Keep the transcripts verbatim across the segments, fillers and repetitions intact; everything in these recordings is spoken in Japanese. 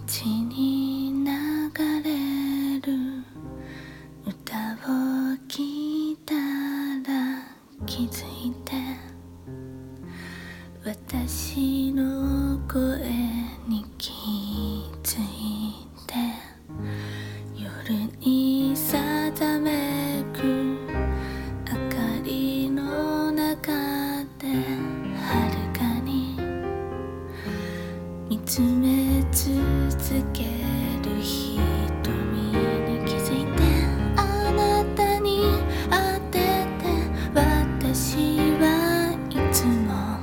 街に流れる歌を聴いたら気づいて、私の声に気づいて、夜にさざめく明かりの中で遥かに見つめ続ける瞳に気づいて、あなたに当てて私はいつも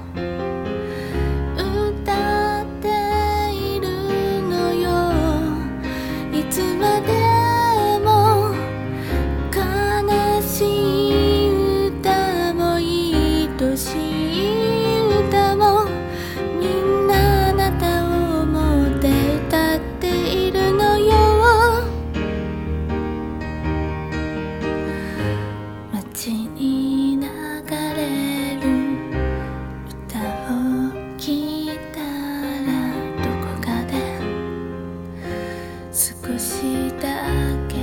歌っているのよ。いつまでも悲しい歌も愛しい歌もみんなあなたを思って歌っているのよ。街に流れる歌を聴いたらどこかで少しだけ